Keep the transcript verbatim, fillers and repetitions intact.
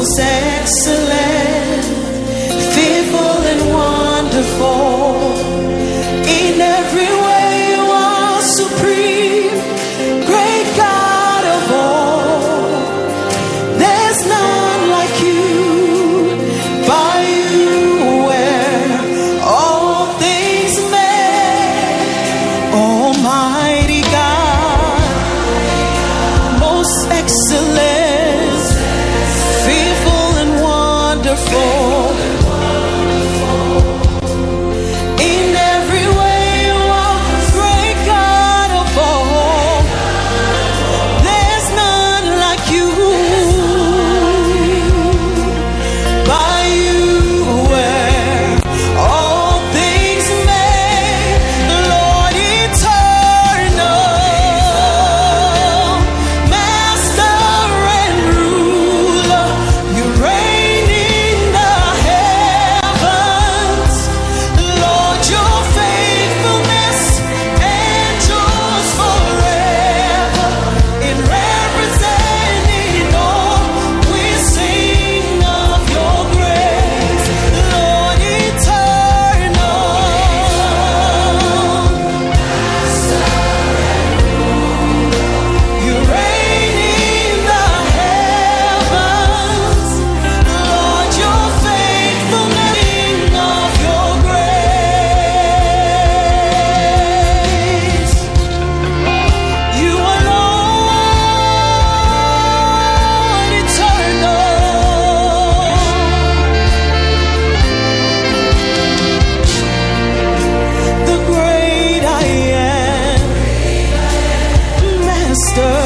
most excellent, fearful and wonderful. In every way you are supreme, great God of all. There's none like you. By you were all things made. Almighty God, most excellent, fearful and wonderful. In every way you are great God of all. There's none like you. By you were all things made. Lord eternal, Master and ruler, you reign in the heavens. Lord, your faithfulness endures forever. In representing all, we sing of your grace. Lord eternal, you reign in the heavens. Lord, your faithfulness of your grace. You alone eternal. The great I am, Master.